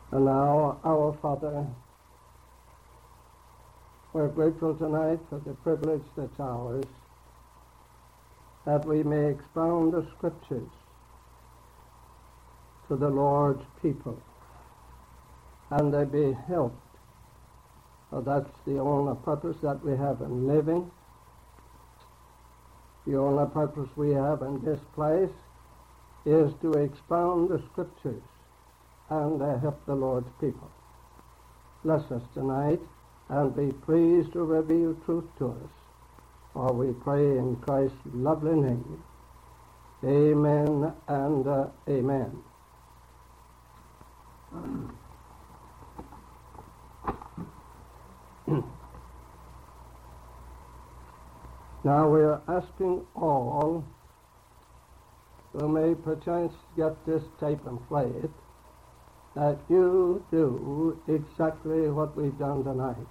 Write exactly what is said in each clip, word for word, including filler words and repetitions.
And now, our Father, we're grateful tonight for the privilege that's ours, that we may expound the Scriptures to the Lord's people, and they be helped. For that's the only purpose that we have in living. The only purpose we have in this place is to expound the Scriptures and uh, help the Lord's people. Bless us tonight and be pleased to reveal truth to us. For we pray in Christ's lovely name. Amen and uh, amen. Now we are asking all who may perchance get this tape and play it, that you do exactly what we've done tonight.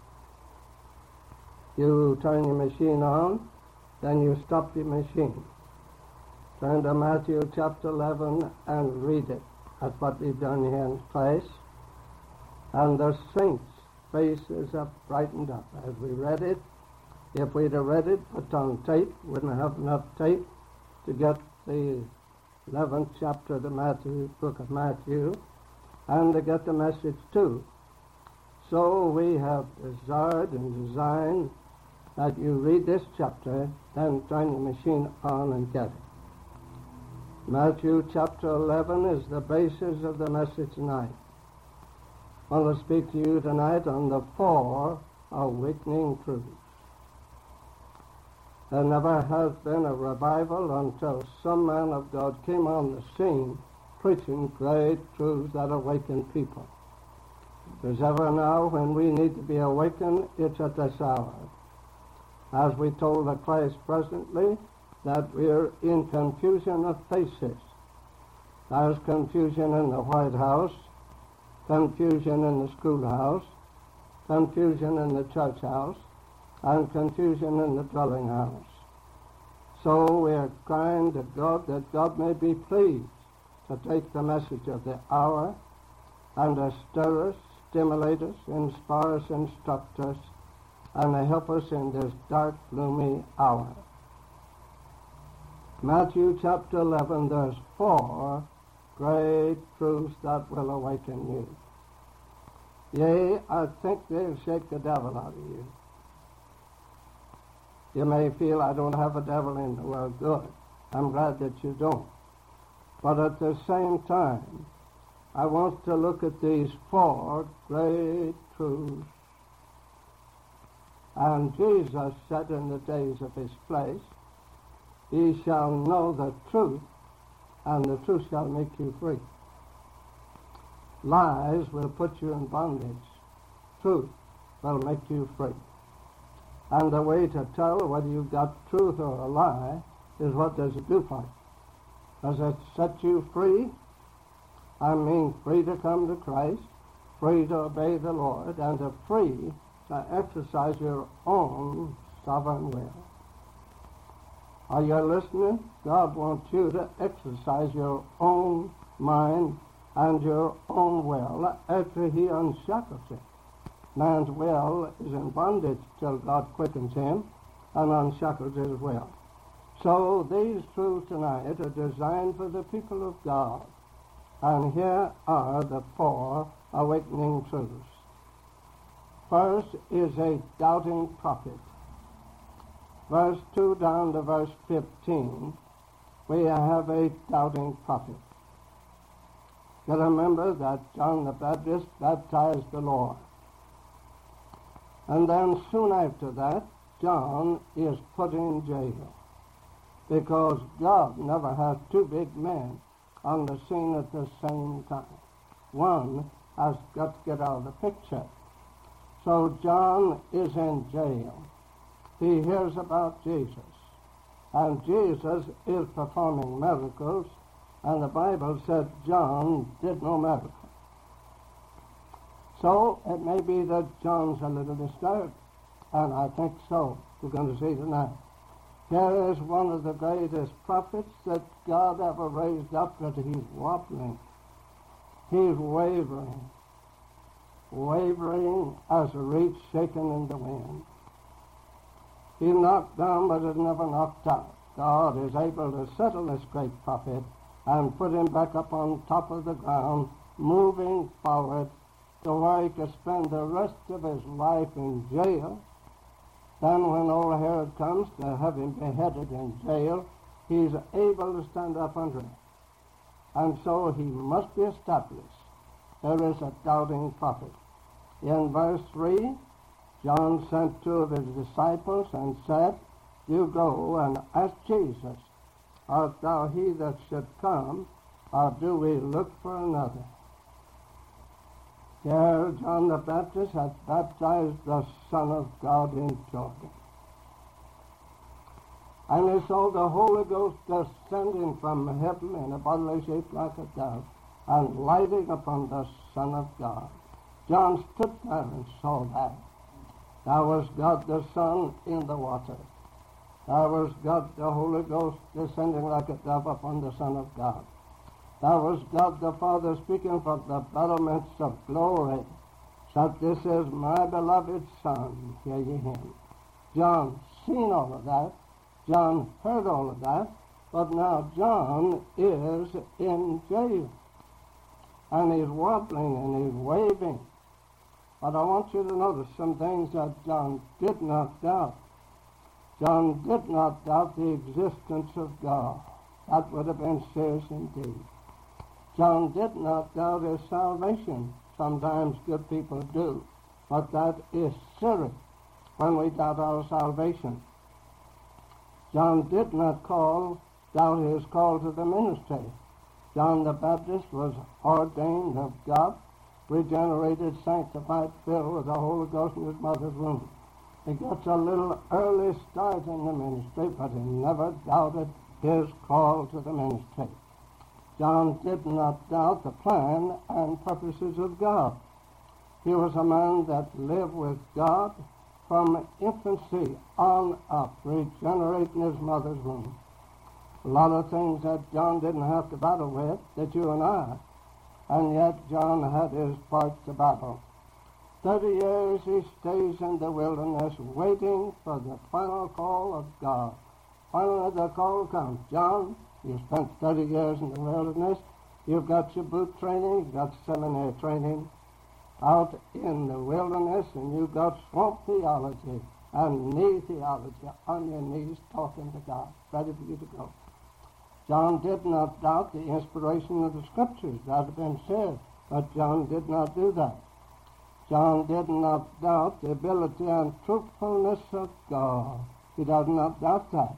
You turn your machine on, then you stop your machine. Turn to Matthew chapter eleven and read it. That's what we've done here in place. And the saints' faces have brightened up as we read it. If we'd have read it, put on tape, wouldn't have enough tape to get the eleventh chapter of the Matthew, book of Matthew, and to get the message too. So we have desired and designed that you read this chapter, then turn your machine on and get it. Matthew chapter eleven is the basis of the message tonight. I want to speak to you tonight on the four awakening truths. There never has been a revival until some man of God came on the scene preaching great truths that awaken people. If there's ever now when we need to be awakened, it's at this hour. As we told the class presently, that we're in confusion of faces. There's confusion in the White House, confusion in the schoolhouse, confusion in the church house, and confusion in the dwelling house. So we are crying to God that God may be pleased to take the message of the hour and to stir us, stimulate us, inspire us, instruct us, and to help us in this dark, gloomy hour. Matthew chapter eleven, there's four great truths that will awaken you. Yea, I think they'll shake the devil out of you. You may feel, I don't have a devil in the world. Good. I'm glad that you don't. But at the same time, I want to look at these four great truths. And Jesus said in the days of his place, ye shall know the truth, and the truth shall make you free. Lies will put you in bondage. Truth will make you free. And the way to tell whether you've got truth or a lie is what does it do for you? Does it set you free? I mean free to come to Christ, free to obey the Lord, and to free to exercise your own sovereign will. Are you listening? God wants you to exercise your own mind and your own will after he unshackles it. Man's will is in bondage till God quickens him and unshackles his will. So these truths tonight are designed for the people of God. And here are the four awakening truths. First is a doubting prophet. Verse two down to verse fifteen, we have a doubting prophet. You remember that John the Baptist baptized the Lord. And then soon after that, John is put in jail because God never has two big men on the scene at the same time. One has got to get out of the picture. So John is in jail. He hears about Jesus, and Jesus is performing miracles, and the Bible said John did no miracle. So it may be that John's a little disturbed, and I think so. We're going to see tonight. Here is one of the greatest prophets that God ever raised up, but he's wobbling. He's wavering. wavering as a reed shaken in the wind. He's knocked down, but is never knocked out. God is able to settle this great prophet and put him back up on top of the ground, moving forward to where he could spend the rest of his life in jail. Then when old Herod comes to have him beheaded in jail, he's able to stand up under it. And so he must be established. There is a doubting prophet. In verse three, John sent two of his disciples and said, "You go and ask Jesus, art thou he that should come, or do we look for another?" There John the Baptist had baptized the Son of God in Jordan. And they saw the Holy Ghost descending from heaven in a bodily shape like a dove, and lighting upon the Son of God. John stood there and saw that. There was God the Son in the water. There was God the Holy Ghost descending like a dove upon the Son of God. There was God the Father speaking from the battlements of glory, said, "This is my beloved Son, hear ye him." John seen all of that. John heard all of that. But now John is in jail. And he's wobbling and he's waving. But I want you to notice some things that John did not doubt. John did not doubt the existence of God. That would have been serious indeed. John did not doubt his salvation. Sometimes good people do. But that is serious when we doubt our salvation. John did not call, doubt his call to the ministry. John the Baptist was ordained of God, regenerated, sanctified, filled with the Holy Ghost in his mother's womb. He gets a little early start in the ministry, but he never doubted his call to the ministry. John did not doubt the plan and purposes of God. He was a man that lived with God from infancy on up, regenerating his mother's womb. A lot of things that John didn't have to battle with, that you and I, and yet John had his part to battle. Thirty years he stays in the wilderness waiting for the final call of God. Finally the call comes. John, you spent thirty years in the wilderness. You've got your boot training, you've got seminary training out in the wilderness, and you've got swamp theology and knee theology on your knees talking to God, ready for you to go. John did not doubt the inspiration of the Scriptures. That had been said, but John did not do that. John did not doubt the ability and truthfulness of God. He does not doubt that.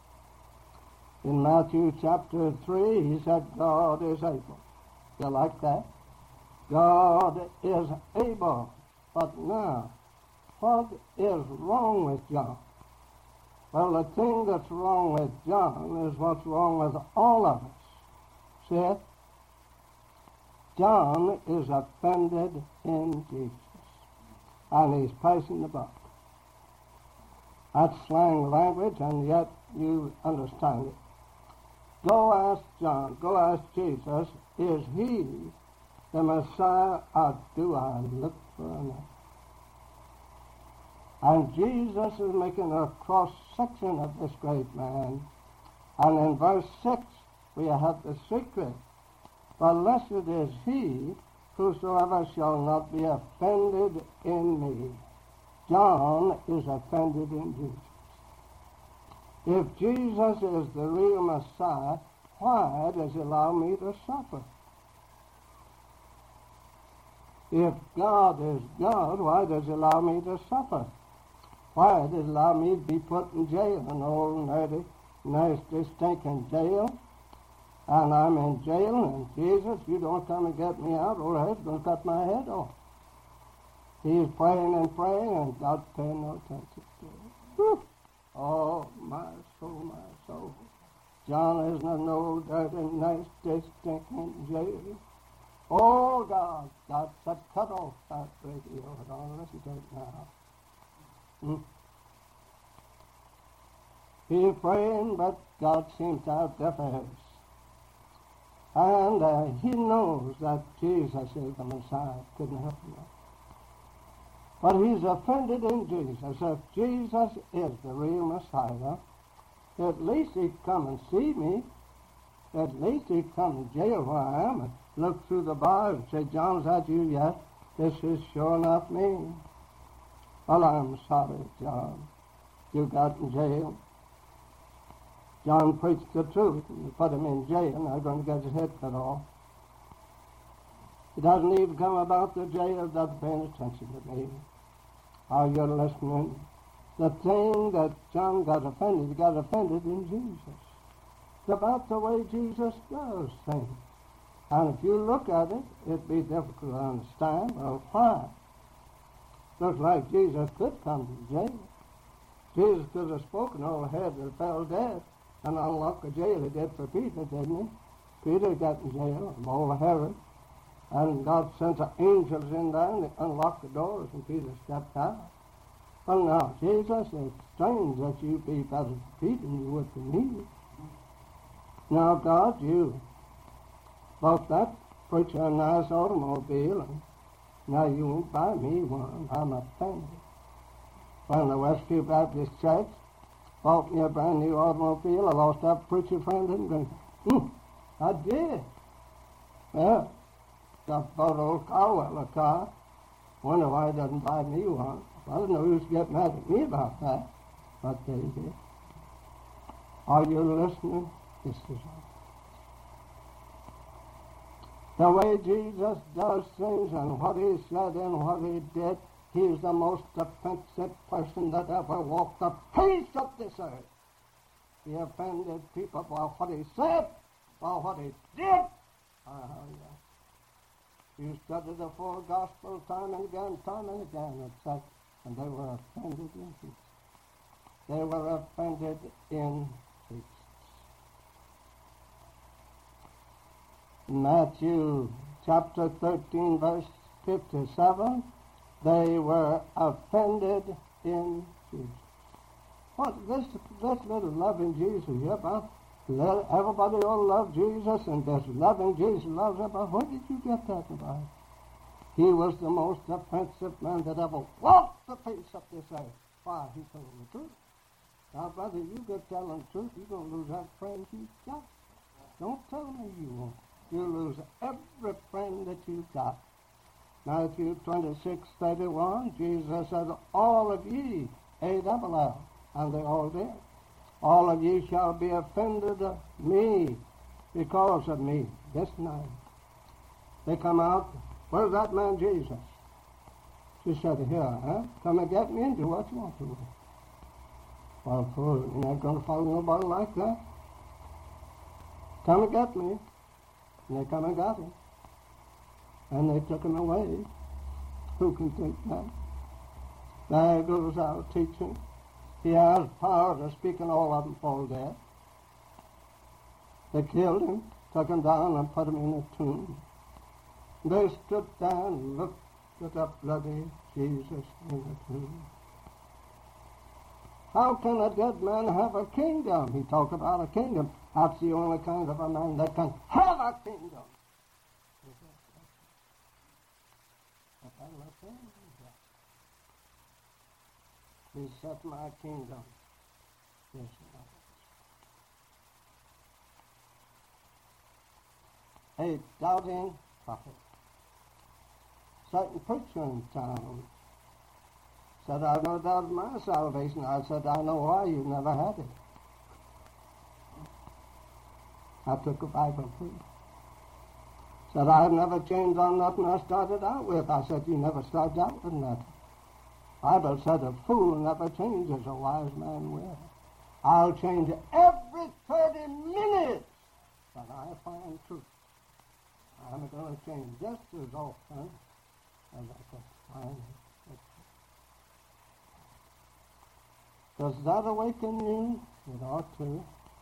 In Matthew chapter three, he said, God is able. You like that? God is able. But now, what is wrong with John? Well, the thing that's wrong with John is what's wrong with all of us. See it? John is offended in Jesus, and he's passing the buck. That's slang language, and yet you understand it. Go ask John, go ask Jesus, is he the Messiah, or do I look for another? And Jesus is making a cross-section of this great man. And in verse six, we have the secret. Blessed is he whosoever shall not be offended in me. John is offended in Jesus. If Jesus is the real Messiah, why does he allow me to suffer? If God is God, why does he allow me to suffer? Why does he allow me to be put in jail, an old, nerdy, nasty, stinking jail? And I'm in jail, and Jesus, you don't come and get me out, old head's going to cut my head off. He's praying and praying, and God's paying no attention to it. Whew. Oh, my soul, my soul. John isn't an old, dirty, nasty, stinking jail. Oh, God, God said, cut off that radio. I don't listen to it now. Hmm. He's praying, but God seems to have deaf ears. And uh, he knows that Jesus is the Messiah. Couldn't help him. But he's offended in Jesus. If Jesus is the real Messiah, at least he'd come and see me. At least he'd come to jail where I am and look through the bar and say, John, is that you yet? This is sure enough me. Well, I'm sorry, John. You got in jail. John preached the truth, and they put him in jail, and they're going to get his head cut off. He doesn't even come about the jail, doesn't pay attention to me. Are you listening? The thing that John got offended, he got offended in Jesus. It's about the way Jesus does things. And if you look at it, it'd be difficult to understand. Well, why? Looks like Jesus could come to jail. Jesus could have spoken over head that fell dead and unlocked the jail. He did for Peter, didn't he? Peter got in jail, over Herod, and God sent the angels in there and they unlocked the doors and Peter stepped out. Well, now, Jesus, it's strange that you be better to Peter than you would to me. Now, God, you bought that preacher a nice automobile, and now you won't buy me one. I'm offended. When the Westview Baptist Church bought me a brand new automobile, I lost that preacher friend and going, hmm, I did. Well, just bought old Caldwell a car. Wonder why he doesn't buy me one. I don't know who's get mad at me about that, but they did. Are you listening? This is all. The way Jesus does things and what he said and what he did, he's the most offensive person that ever walked the face of this earth. He offended people by what he said, by what he did. Oh, yeah. You study the four Gospels time and again, time and again, it said, and they were offended in Jesus. They were offended in Jesus. Matthew chapter thirteen, verse fifty-seven, they were offended in Jesus. What, this, this little loving Jesus here about let everybody ought to love Jesus and this loving Jesus loves everybody. Where did you get that about? He was the most offensive man that ever walked the face of this earth. Why? He told the truth. Now, brother, you get telling the truth, you're going to lose that friend you've got. Don't tell me you won't. You'll lose every friend that you've got. Matthew twenty-six, thirty-one, Jesus said, all of ye, A double L, and they all did. All of ye shall be offended of me because of me. This night. They come out, where's that man Jesus? She said, here, huh? Come and get me and do what you want to do. Well, fool, you're not going to follow nobody like that. Come and get me. And they come and got him. And they took him away. Who can think that? There goes our teaching. He has power to speak and all of them fall dead. They killed him, took him down and put him in a tomb. They stood down and looked at the bloody Jesus in the tomb. How can a dead man have a kingdom? He talked about a kingdom. That's the only kind of a man that can have a kingdom. He set my kingdom. Yes, a doubting prophet. Certain preacher in town said, I've no doubt of my salvation. I said, I know why you've never had it. I took a Bible too. Said, I've never changed on nothing I started out with. I said, you never started out with nothing. Bible said, a fool never changes, a wise man will. I'll change every thirty minutes, but I find truth. I'm going to change just as often as I can find it. Does that awaken you? It ought to.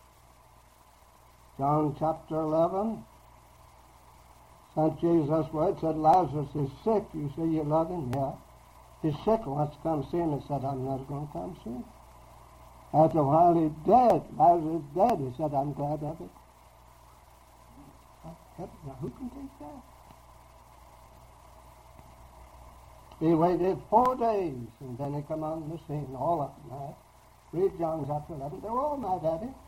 John chapter eleven, Saint Jesus' word said, Lazarus is sick. You say you love him? Yeah. He's sick, wants to come see him. He said, I'm not going to come see him. After a while, he's dead. Lazarus is dead. He said, I'm glad of it. Now, who can take that? He waited four days, and then he come on the scene, all up mad. Read John chapter eleven. They were all mad at him.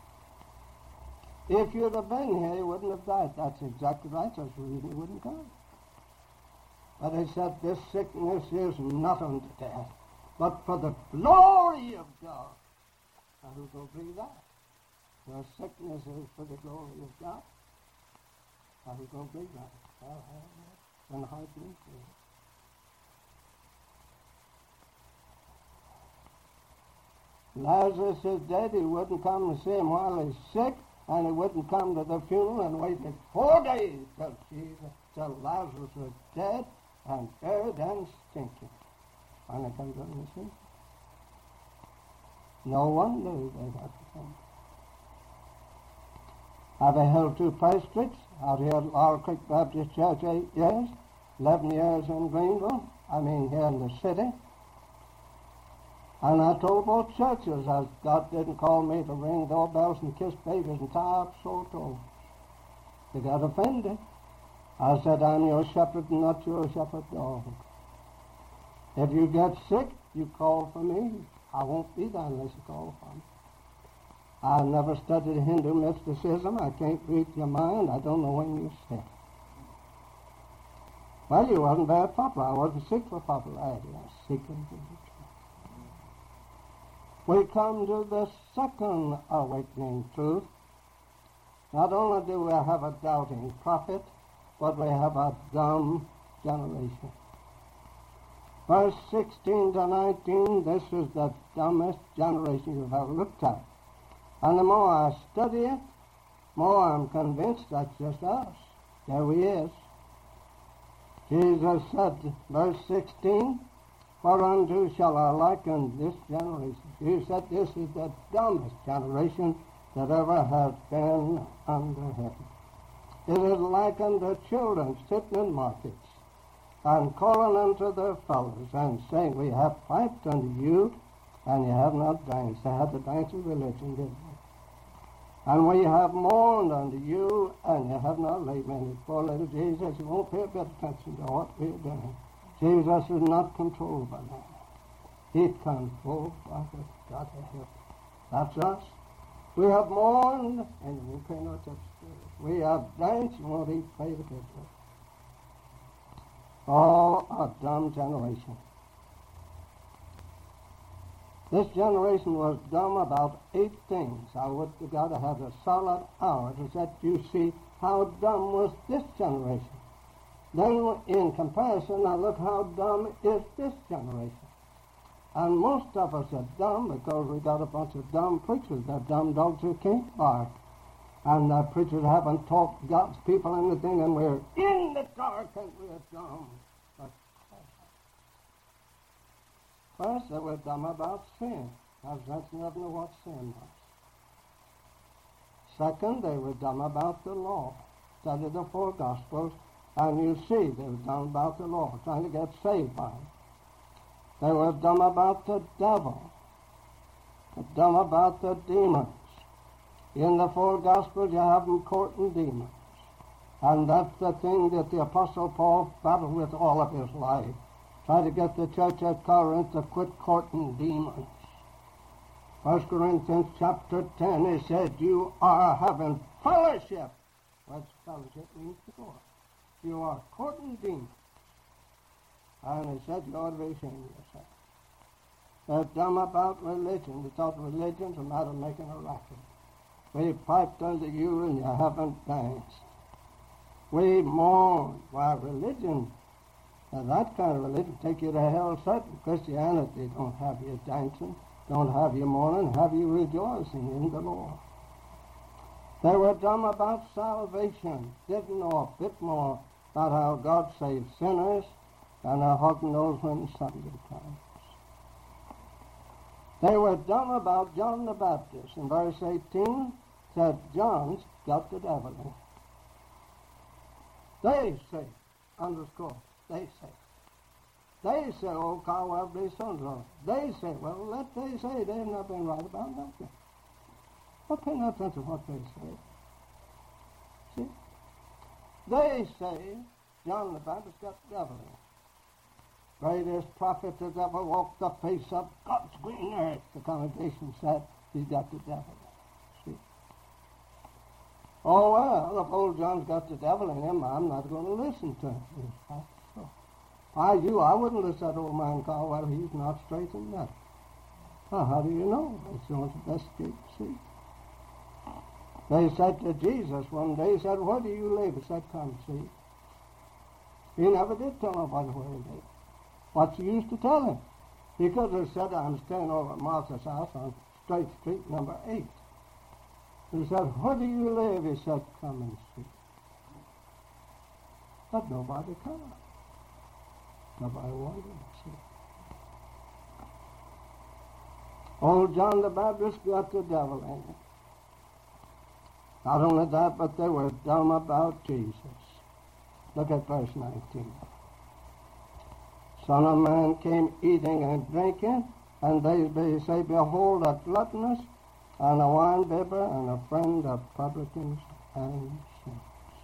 If you'd have been here, he wouldn't have died. That's exactly right. That's the reason he wouldn't come. But he said, this sickness is not unto death, but for the glory of God. And who will agree that? The sickness is for the glory of God. And who will agree that? Well, then hardly agree. Lazarus is dead. He wouldn't come to see him while he's sick, and he wouldn't come to the funeral, and waited four days till Jesus, till Lazarus was dead and buried and stinking. And he comes on the scene. No one knew they had to come. I've held two pastorates out here at Laurel Creek Baptist Church eight years, eleven years in Greenville, I mean here in the city. And I told both churches that God didn't call me to ring doorbells and kiss babies and tie up sore toes. They got offended. I said, I'm your shepherd and not your shepherd dog. If you get sick, you call for me. I won't be there unless you call for me. I never studied Hindu mysticism. I can't read your mind. I don't know when you're sick. Well, you wasn't very popular. I wasn't sick for popularity. I was seeking for the truth. We come to the second awakening truth. Not only do we have a doubting prophet, but we have a dumb generation. Verse sixteen to nineteen, this is the dumbest generation you've ever looked at. And the more I study it, more I'm convinced that's just us. There he is. Jesus said, verse sixteen, whereunto shall I liken this generation? He said this is the dumbest generation that ever has been under heaven. It is like unto children sitting in markets and calling unto their fellows and saying, we have piped unto you, and you have not danced. They had the dance of religion, didn't they? And we have mourned unto you, and you have not lamented. Poor little Jesus, you won't pay a bit of attention to what we're doing. Jesus is not controlled by that. He's controlled by the God of heaven. That's us. We have mourned, and you won't pay no attention to it. We have danced, you won't even pay the attention. Oh, a dumb generation. This generation was dumb about eight things. I would have got to have a solid hour to set you see how dumb was this generation. Then in comparison, now look how dumb is this generation. And most of us are dumb because we got a bunch of dumb preachers. They're dumb dogs who can't bark. And the preachers haven't taught God's people anything, and we're in the dark and we're dumb. But first, they were dumb about sin. Because that's never know what sin was. Second, they were dumb about the law. Study the four Gospels, and you see they were dumb about the law, trying to get saved by it. They were dumb about the devil. They're dumb about the demons. In the four Gospels, you have them courting demons. And that's the thing that the Apostle Paul battled with all of his life. Try to get the church at Corinth to quit courting demons. First Corinthians chapter ten, he said, you are having fellowship. What's fellowship means to court. You are courting demons. And he said, you ought to be ashamed of yourself. They're dumb about religion. We thought religion's a matter of making a racket. We piped unto you and you haven't danced. We mourn. Why, religion, now that kind of religion take you to hell certain. Christianity don't have you dancing, don't have you mourning, have you rejoicing in the Lord. They were dumb about salvation, didn't know a bit more about how God saves sinners than a hog knows when Sunday comes. They were dumb about John the Baptist. In verse eighteen, said John's got the devil in. They say, underscore, they say. They say, oh, Carl be so-and-so. They say, well, let they say, they've not been right about nothing. Well, pay no attention to what they say. See? They say John the Baptist got the devil in. greatest prophet that ever walked the face of God's green earth. The congregation said, he's got the devil. See? Oh, well, if old John's got the devil in him, I'm not going to listen to him. That's so. If I you, I wouldn't listen to that old man call, well, he's not straight in that. Well, how do you know? It's the best gate to see. They said to Jesus one day, he said, where do you live? He said, come see. He never did tell nobody where he lived. What's the use to tell him? He could have said, I'm staying over at Martha's house on Straight Street, number eight. He said, where do you live? He said, come and see. But nobody came. Nobody wanted to see. Old John the Baptist got the devil in him. Not only that, but they were dumb about Jesus. Look at verse nineteen. Son of Man came eating and drinking, and they, they say, behold, a gluttonous, and a wine-bibber, and a friend of publicans and sinners.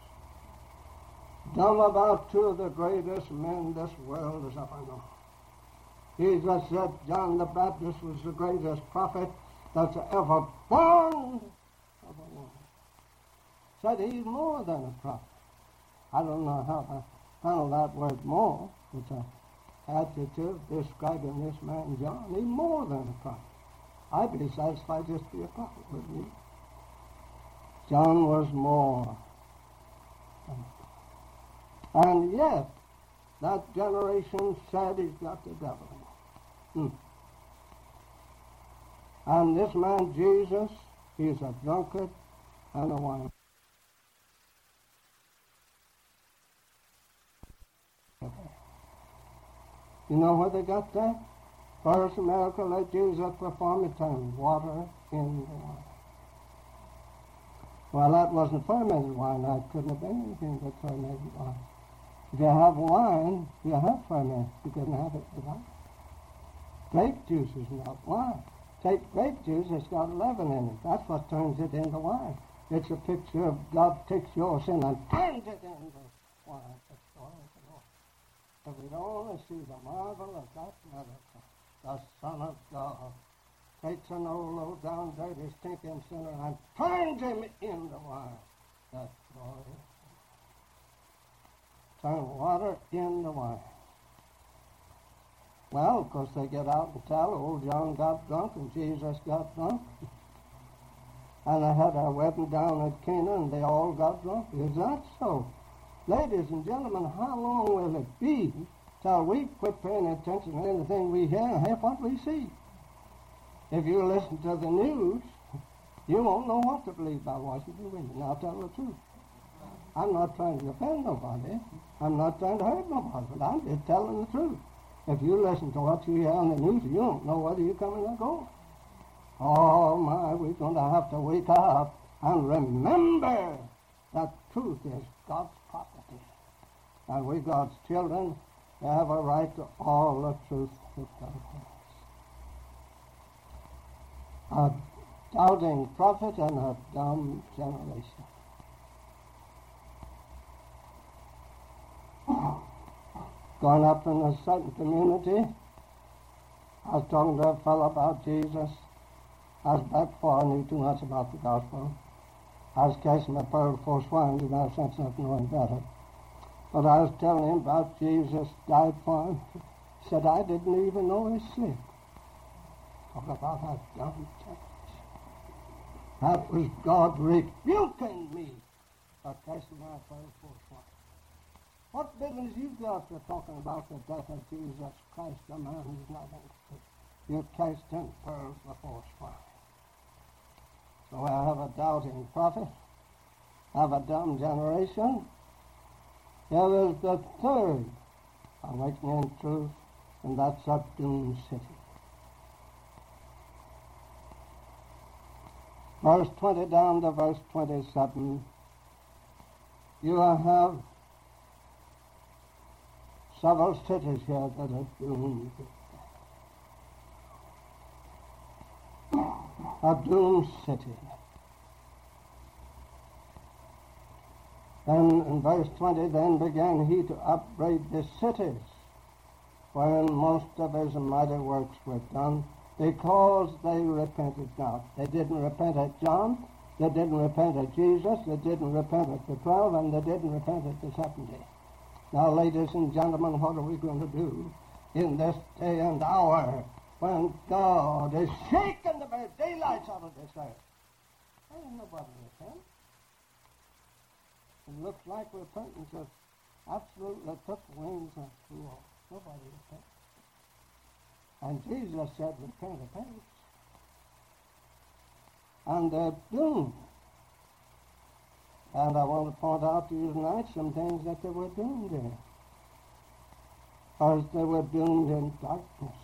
Dumb about two of the greatest men this world has ever known. Jesus said John the Baptist was the greatest prophet that's ever born of a woman. Said he's more than a prophet. I don't know how to handle that word more. It's an adjective describing this man John. He's more than a prophet. I'd be satisfied just to be a prophet, wouldn't you? John was more than a prophet. And yet, that generation said he's got the devil in him. Hmm. And this man, Jesus, he's a drunkard and a wine. You know where they got that? First miracle that Jesus performed, he turned water into wine. Well, that wasn't fermented wine. That couldn't have been anything but fermented wine. If you have wine, you have ferment. You couldn't have it without. Grape juice is not wine. Take grape juice, it's got leaven in it. That's what turns it into wine. It's a picture of God takes your sin and turns it into wine. That's all the Lord. If we'd only see the marvel of that miracle, the Son of God takes an old, low down, dirty, stinking sinner and turns him into wine. That's glorious. Turn water into wine. Well, of course, they get out and tell, old John got drunk and Jesus got drunk. And they had a wedding down at Cana and they all got drunk. Is that so? Ladies and gentlemen, how long will it be till we quit paying attention to anything we hear and half what we see? If you listen to the news, you won't know what to believe about Washington, will you? Now tell the truth. I'm not trying to offend nobody. I'm not trying to hurt nobody, but I'm just telling the truth. If you listen to what you hear on the news, you don't know whether you're coming or going. Oh, my, we're going to have to wake up and remember that truth is God's property. And we, God's children, we have a right to all the truth that God has. A doubting prophet and a dumb generation. Growing up in a certain community, I was talking to a fellow about Jesus. I was back before I knew too much about the gospel. I was casting my pearl before swine, didn't have sense enough to know him better. But I was telling him about Jesus died for him. He said, I didn't even know he slept. Talk about that dumb church. That was God rebuking me for casting my pearl before swine. What business you got for talking about the death of Jesus Christ, the man who's not in the truth? You cast ten pearls before swine. So I have a doubting prophet, I have a dumb generation. There is the third awakening truth, and that's a doomed city. Verse twenty down to verse twenty-seven, you have several cities here that are doomed. A doomed city. Then in verse twenty, then began he to upbraid the cities when most of his mighty works were done, because they repented not. They didn't repent at John, they didn't repent at Jesus, they didn't repent at the twelve, and they didn't repent at the seventy. Now, ladies and gentlemen, what are we going to do in this day and hour when God is shaking the very daylights out of this earth? There ain't nobody repent. It looks like repentance has absolutely took wings and flew off. Nobody repent. And Jesus said, repent of pace. And they're doomed. And I want to point out to you tonight some things that they were doomed in. First, they were doomed in darkness.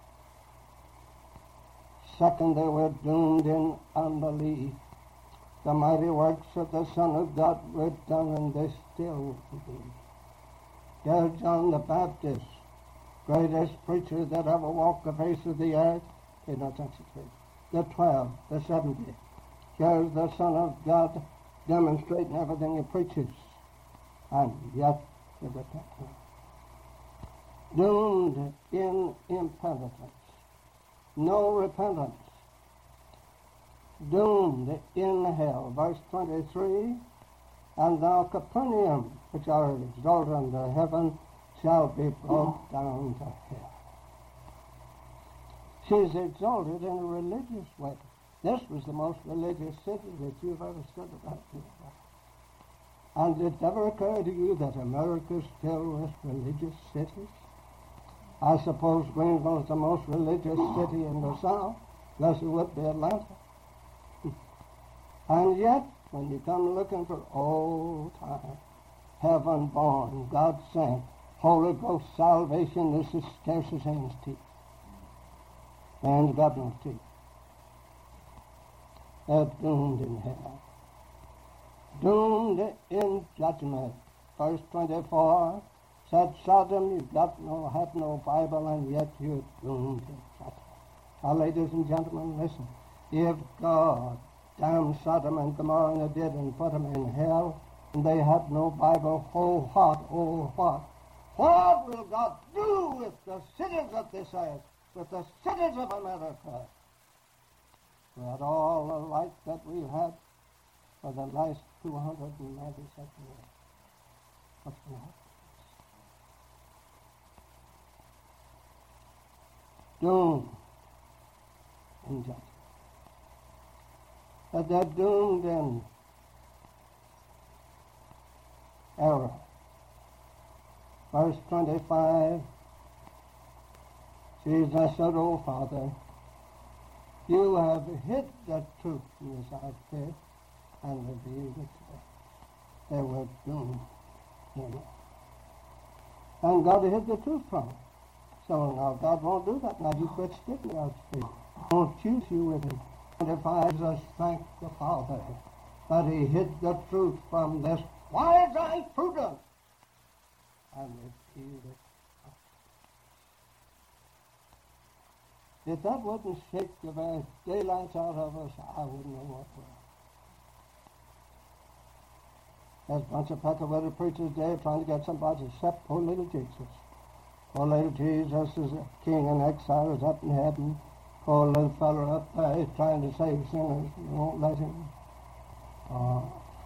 Second, they were doomed in unbelief. The mighty works of the Son of God were done, and they still believe. Dear John the Baptist, greatest preacher that ever walked the face of the earth, paid no attention to it. The twelve, the seventy. Here's the Son of God demonstrating everything he preaches, and yet they repent not. Doomed in impenitence. No repentance. Doomed in hell. Verse twenty-three, and thou Capernaum, which art exalted unto heaven, shall be brought down to hell. She's exalted in a religious way. This was the most religious city that you've ever stood about. And did it ever occur to you that America still was religious cities? I suppose Greenville's the most religious city in the South, unless it would be Atlanta. And yet, when you come looking for old time, heaven born, God sent, Holy Ghost salvation, this is scarce as hen's teeth. Man's got no teeth. They're doomed in hell. Doomed in judgment. Verse twenty-four said, Sodom, you got no, have no Bible, and yet you're doomed in judgment. Now, ladies and gentlemen, listen. If God damned Sodom and Gomorrah and they did and put them in hell, and they had no Bible, oh what, oh what? What will God do with the cities of this earth, with the cities of America? We had all the light that we've had for the last two hundred ninety-seven years. What's going to happen? Doomed in judgment. But they're doomed in error. Verse twenty-five, Jesus said, O Father, you have hid the truth from this our faith and revealed it to us. They were doomed in it. And God hid the truth from them. So now God won't do that. Now you quit spitting out speak. Won't choose you with him. twenty-five, Jesus thanked the Father that he hid the truth from this wise and prudent and revealed it. If that wouldn't shake the very daylights out of us, I wouldn't know what would. There's a bunch of peck-a-wetted preachers there trying to get somebody to accept poor little Jesus. Poor little Jesus is a king in exile, is up in heaven. Poor little fellow up there is trying to save sinners. You won't let him. Uh,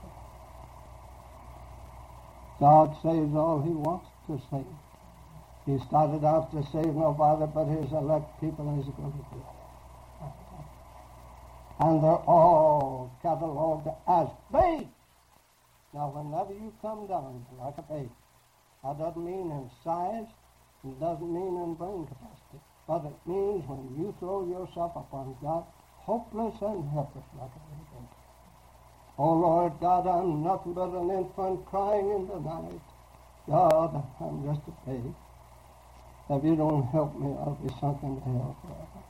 God saves all he wants to save. He started out to save nobody but his elect people, and he's going to do it. And they're all cataloged as babes. Now, whenever you come down like a babe, that doesn't mean in size, it doesn't mean in brain capacity, but it means when you throw yourself upon God, hopeless and helpless like a little baby. Oh, Lord God, I'm nothing but an infant crying in the night. God, I'm just a babe. If you don't help me, I'll be sunk into hell forever.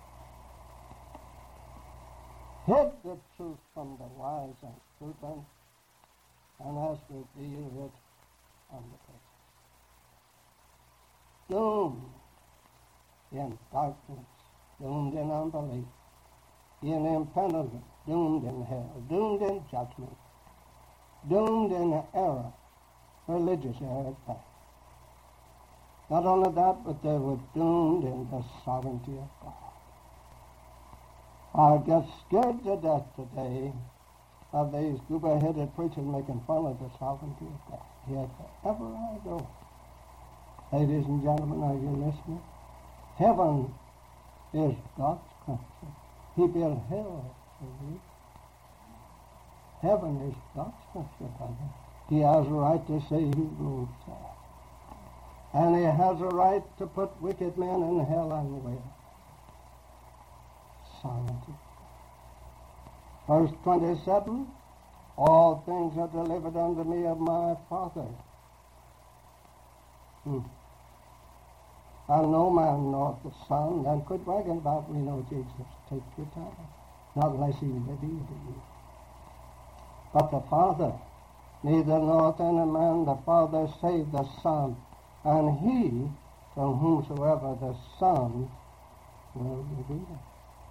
Hid the truth from the wise and prudent, and has revealed it on the face. Doomed in darkness, doomed in unbelief, in impenitence, doomed in hell, doomed in judgment, doomed in error, religious error at best. Not only that, but they were doomed in the sovereignty of God. I get scared to death today of these goober-headed preachers making fun of the sovereignty of God. Yet wherever I go, ladies and gentlemen, are you listening? Heaven is God's country. He built hell for you. Heaven is God's country, brother. He has a right to say he rules there. And he has a right to put wicked men in hell and will. Sovereignty. Verse twenty-seven, all things are delivered unto me of my Father. Hmm. And no man knoweth the Son, then quit bragging about we know Jesus. Take your time. Not unless he revealed to you. But the Father, neither knoweth any man the Father save the Son, and he from whomsoever the Son will reveal it.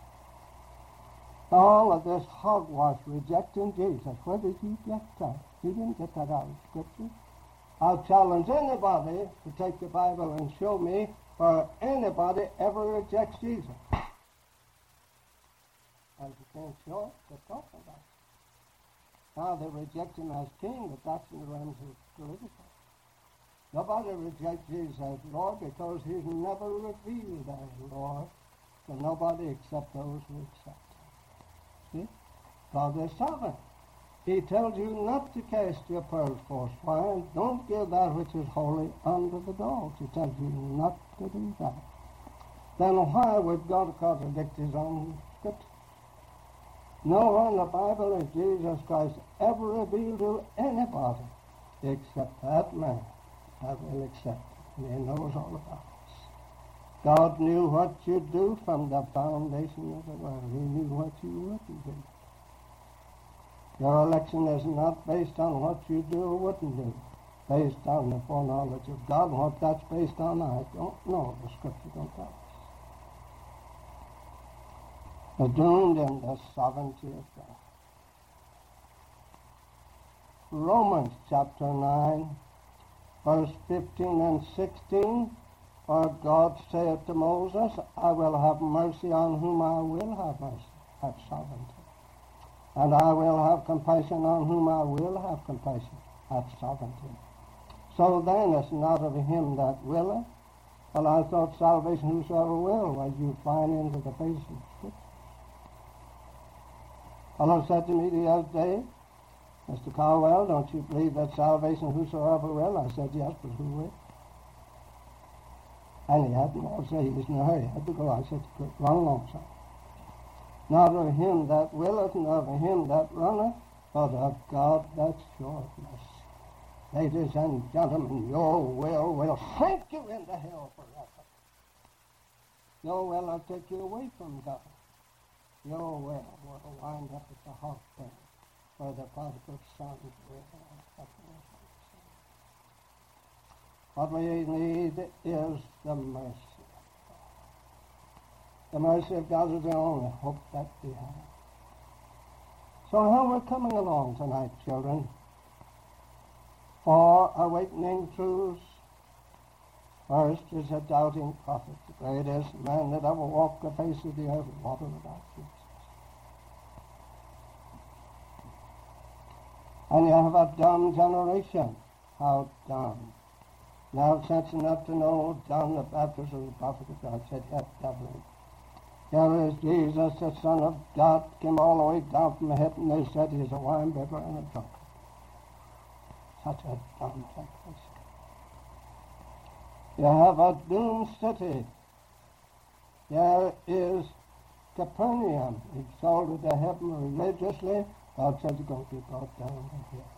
All of this hogwash rejecting Jesus, where did you get that? You didn't get that out of Scripture. I'll challenge anybody to take the Bible and show me where anybody ever rejects Jesus. And if you can't show it, they're talking about it. Now they reject him as king, but that's in the realms of political. Nobody rejects Jesus as Lord because he's never revealed as Lord to nobody except those who accept him. See? God is sovereign. He tells you not to cast your pearls for swine. Don't give that which is holy unto the dogs. He tells you not to do that. Then why would God contradict his own Scripture? Nowhere in the Bible is Jesus Christ ever revealed to anybody except that man that will accept it. And he knows all about us. God knew what you'd do from the foundation of the world. He knew what you wouldn't do. Your election is not based on what you do or wouldn't do. Based on the foreknowledge of God. What that's based on, I don't know. The Scripture don't tell us. They're doomed in the sovereignty of God. Romans chapter nine, verse fifteen and sixteen. For God saith to Moses, I will have mercy on whom I will have mercy. That's sovereignty. And I will have compassion on whom I will have compassion. That's sovereignty. So then it's not of him that willeth. Well, I thought salvation whosoever will. Well, you find into the face of Scripture. Fellow said to me the other day, Mister Caldwell, don't you believe that salvation whosoever will? I said, yes, but who will? And he had to say he was in a hurry. He had to go. I said, run along, son. Not of him that willeth, nor of him that runneth, but of God that showeth mercy. Ladies and gentlemen, your will will sink you into hell forever. Your will will take you away from God. Your will will wind up at the hot pen where the prodigal son will. What we need is the mercy of God. The mercy of God is the only hope that we have. So how we're coming along tonight, children, for awakening truths. First is a doubting prophet, the greatest man that ever walked the face of the earth, water about Jesus. And you have a dumb generation. How dumb. Now sense enough to know John the Baptist was the prophet of God, said, yes, devil. Here is Jesus, the Son of God, came all the way down from heaven. They said he's a winebibber and a drunkard. Such a dumb generation. You have a doomed city. There is Capernaum, exalted to heaven religiously. God says it's going to be brought down to here.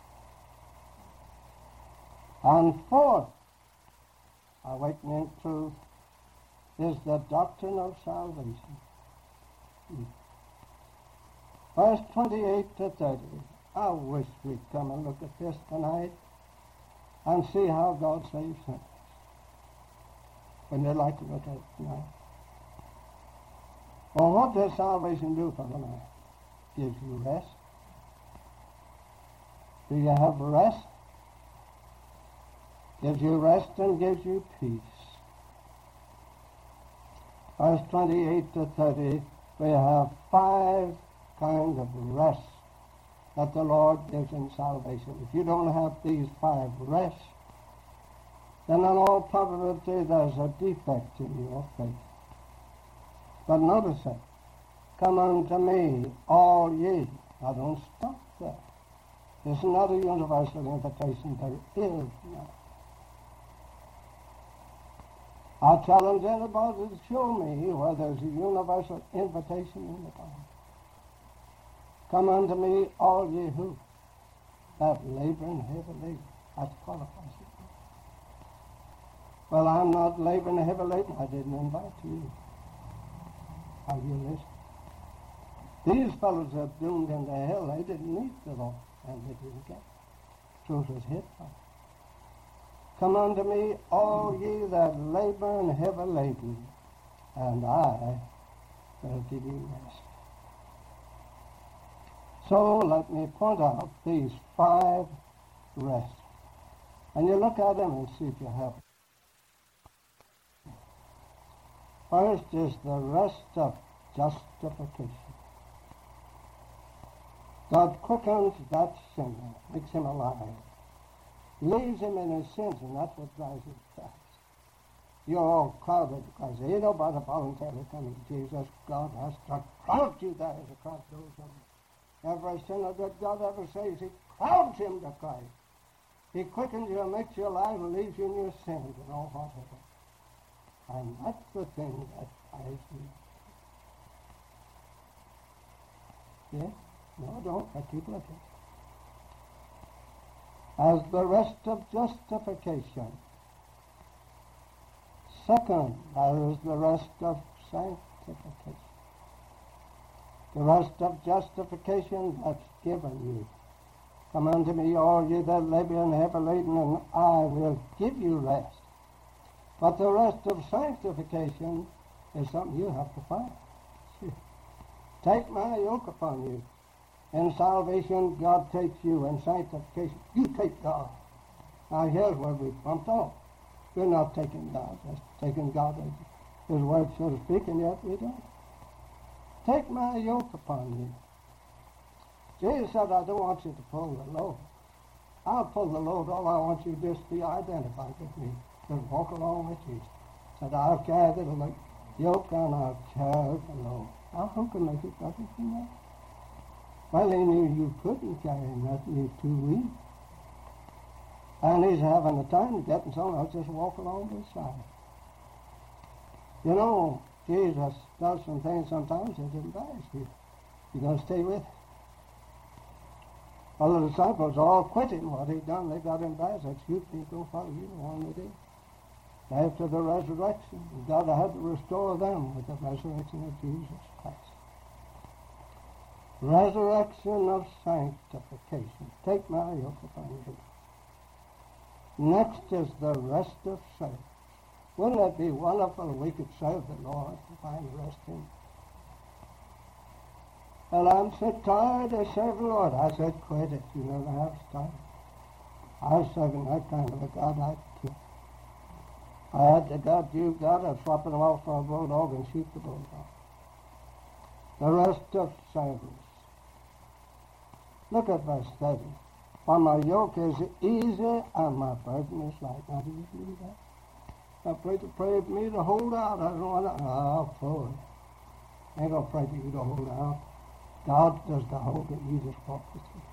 And fourth, awakening truth is the doctrine of salvation. Hmm. Verse twenty-eight to thirty. I wish we'd come and look at this tonight and see how God saves sinners. Wouldn't you like to look at it tonight? Well, what does salvation do for the man? Gives you rest. Do you have rest? Gives you rest and gives you peace. verse twenty-eight to thirty, we have five kinds of rest that the Lord gives in salvation. If you don't have these five rests, then in all probability there's a defect in your faith. But notice it. Come unto me, all ye. Now don't stop there. It's not a universal invitation. There is none. I challenge anybody to show me where there's a universal invitation in the Bible. Come unto me, all ye who that labor and heavy labor. That qualifies it. Well, I'm not laboring heavy laden. I didn't invite you. Are you listening? These fellows are doomed into hell. They didn't need the Lord, and they didn't get it. So it was hit by. Come unto me, all ye that labor and heavy laden, and I will give you rest. So let me point out these five rests. And you look at them and see if you have it. First is the rest of justification. God quickens that sinner, makes him alive, leaves him in his sins, and that's what drives him fast. You're all crowded because ain't nobody voluntarily coming to Jesus. God has to crowd you there as a crowd goes on. Every sinner that God ever saves, he crowds him to Christ. He quickens you and makes you alive and leaves you in your sins and all whatever. And that's the thing that drives me. Yeah? No, don't. I keep looking. As the rest of justification. Second, there is the rest of sanctification. The rest of justification that's given you. Come unto me, all ye that labor and heavy laden, and I will give you rest. But the rest of sanctification is something you have to find. Take my yoke upon you. In salvation, God takes you. In sanctification, you take God. Now here's where we bumped off. We're not taking God. That's taking God as His word, so to speak, and yet we don't. Take my yoke upon you. Jesus said, I don't want you to pull the load. I'll pull the load. All I want you to just be identified with me. Just walk along with Jesus. Said, I'll carry the yoke and I'll carry the load. Now, who can make it better than that? Well, he knew you couldn't carry nothing. You're too weak. And he's having the time to get in someone else just walk along beside. You know, Jesus does some things sometimes that embarrass you. You're going to stay with him. Well, the disciples all quit him. What he'd done, they got embarrassed. Excuse me, go follow you. The one they did. After the resurrection, God had to restore them with the resurrection of Jesus Christ. Resurrection of sanctification. Take my yoke upon you. Next is the rest of service. Wouldn't it be wonderful if we could serve the Lord and find rest in him? Well, I'm so tired of serving the Lord. I said, quit it. You never have time. I was serving that kind of a God I could. I had the God you got. I'd swap them off for a bulldog and shoot the bulldog. The rest of service. Look at verse thirty. For my yoke is easy and my burden is light. Now, do you believe that? I pray to pray for me to hold out. I don't want to. Oh, Lord. I ain't going to pray for you to hold out. God does the holding. You just walk with Jesus.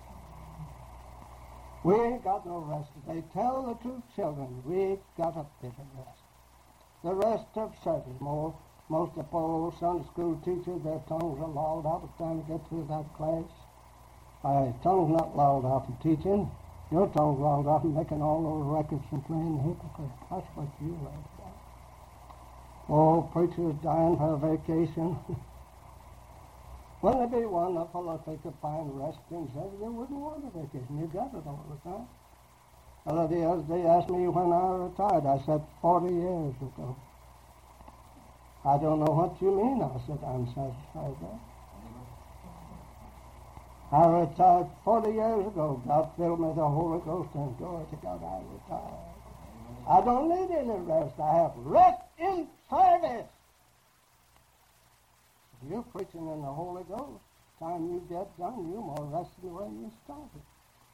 We ain't got no rest today. Tell the truth, children. We ain't got a bit of rest. The rest of service. Most, most of the old Sunday school teachers, their tongues are lolled out by the time to get through that class. My tongue's not lolled out in teaching. Your tongue's lolled out in making all those records and playing the hypocrite. That's what you learned about. Oh, preachers dying for a vacation. Wouldn't it be wonderful if they could find rest in service? They wouldn't want a vacation. You got it all the time. Well, the other day asked me when I retired. I said forty years ago. I don't know what you mean. I said, I'm satisfied with that. I retired forty years ago. God filled me with the Holy Ghost, and glory to God, I retired. I don't need any rest. I have rest in service. You're preaching in the Holy Ghost. Time you get done, you're more rested than when you started.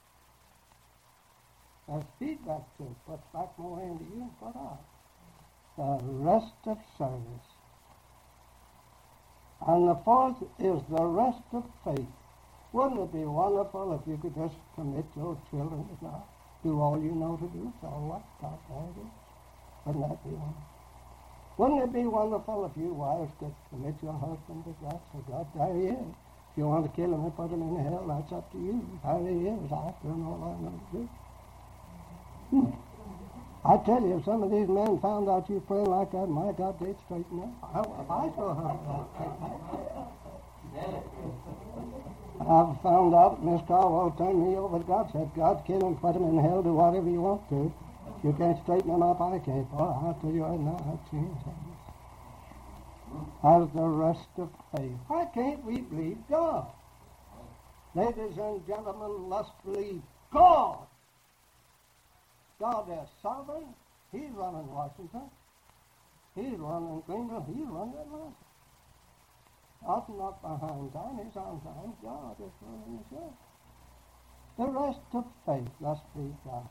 There's feedback to it. Puts back more into you and put out. The rest of service. And the fourth is the rest of faith. Wouldn't it be wonderful if you could just commit your children to God? Do all you know to do, so what? God, there it is. Wouldn't that be wonderful? Wouldn't it be wonderful if you wives could commit your husband to God? So God, there he is. If you want to kill him and put him in hell, that's up to you. There he is. I've done all I know to do. Hmm. I tell you, if some of these men found out you praying like that, my God, they'd straighten up. I, if I saw her, I've found out Miss Carwell turned me over to God, said, God, kill him, put him in hell, do whatever you want to. If you can't straighten him up, I can't. Boy, I'll tell you right now, I've seen things. As the rest of faith. Why can't we believe God? Ladies and gentlemen, let's believe God. God is sovereign. He's running Washington. He's running Greenville. He's running Atlanta. God's not behind time. He's on time. God is running the show. The rest of faith, let's believe God.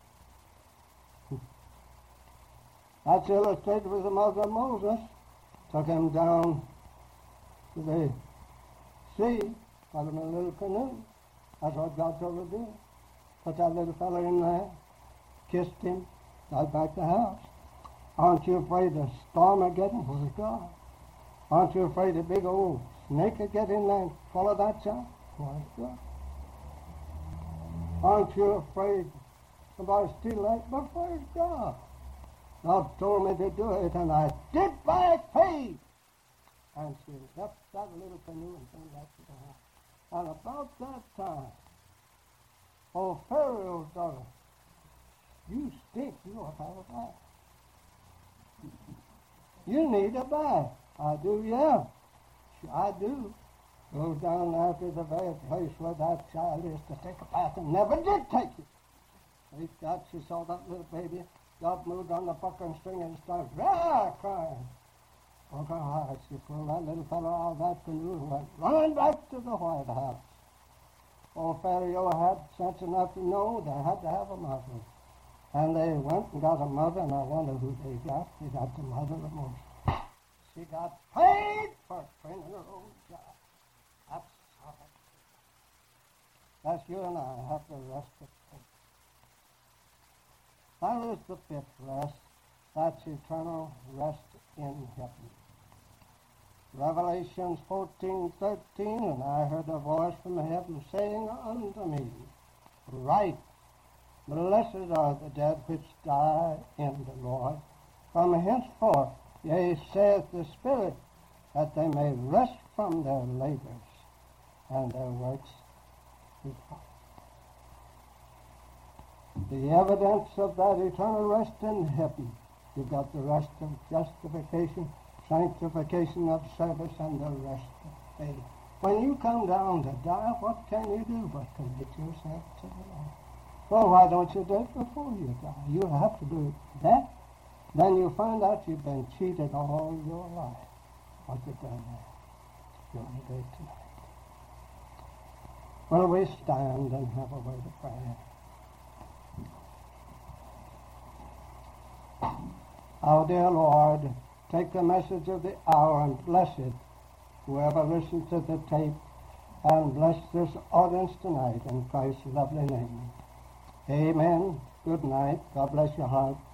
That's illustrated with the mother of Moses. Took him down to the sea, put him in a little canoe. That's what God told her to do. Put that little fellow in there. Kissed him, got back to the house. Aren't you afraid the storm will get him? Where's God? Aren't you afraid a big old snake will get in there and follow that child? Where's God? Aren't you afraid somebody steal that? But where's God? God told me to do it, and I did by faith. And she left that little canoe and came back to the house. And about that time, oh, Pharaoh's daughter, you stink, you ought to have a bath. You need a bath. I do, yeah. I do. Go down there to the very place where that child is to take a bath and never did take it. Thank God she saw that little baby. God moved on the buckle and string and started rah, crying. Oh, God, she pulled that little fellow out of that canoe and went running back to the White House. Oh, Pharaoh had sense enough to know they had to have a mother. And they went and got a mother, and I wonder who they got. They got the mother of Moses. She got paid for training her own job. That's solid. That's you and I have the rest of faith. That is the fifth rest. That's eternal rest in heaven. Revelations fourteen thirteen, and I heard a voice from heaven saying unto me, Write, blessed are the dead which die in the Lord, from henceforth, yea, saith the Spirit, that they may rest from their labors, and their works is done. The evidence of that eternal rest in heaven. You've got the rest of justification, sanctification of service, and the rest of faith. When you come down to die, what can you do but commit yourself to the Lord? Well, why don't you do it before you die? You have to do that. Then you find out you've been cheated all your life. What you've done there. You're going to do it tonight. Well, we stand and have a word of prayer. Our dear Lord, take the message of the hour and bless it. Whoever listens to the tape, and bless this audience tonight in Christ's lovely name. Amen. Good night. God bless your heart.